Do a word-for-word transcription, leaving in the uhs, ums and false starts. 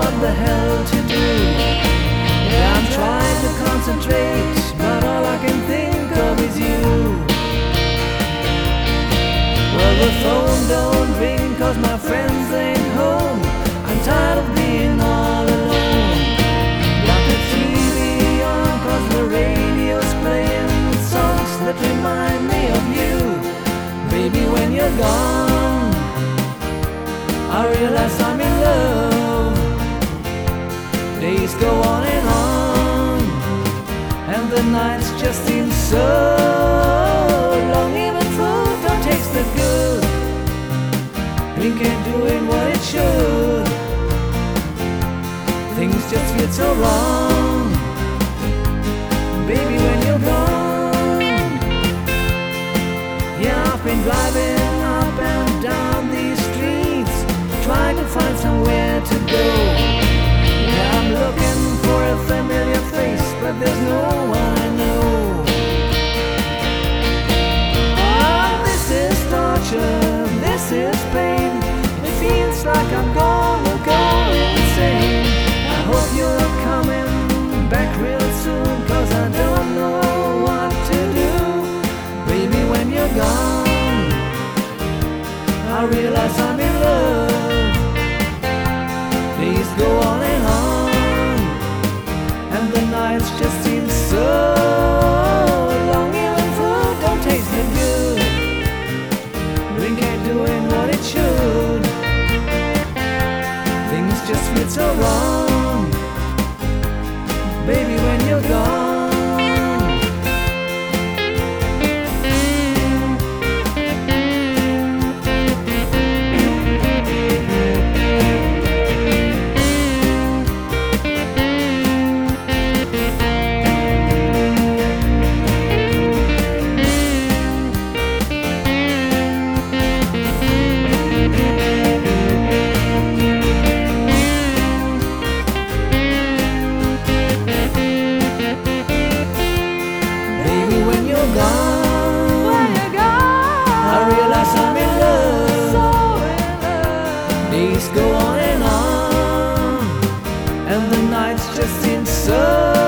what the hell to do. Yeah, I'm trying to concentrate, but all I can think of is you. Well, the phone don't ring 'cause my friends ain't home. I'm tired of being all alone. Got the T V on 'cause the radio's playing songs that remind me of you. Baby, when you're gone, I realize I'm in love. Days go on and on, and the nights just seem so long. Even food don't taste that good. Drink ain't doing what it should. Things just feel so wrong. Baby, when you're gone. Yeah, I've been driving up and down these streets, trying to find somewhere to go. Yeah, I'm looking for a familiar face, but there's no one I know. Oh, this is torture, this is pain. It feels like I'm gonna go insane. I hope you're coming back real soon, 'cause I don't know what to do. Baby, when you're gone, I realize I'm in love. Days go on and on, and the nights just seem so long. Even food don't taste that good. Drink ain't doing what it should. Things just feel so wrong. Baby, when you're gone. When you're gone, when you're gone, I realize I'm in love. so in love. Days go on and on, and the nights just seem so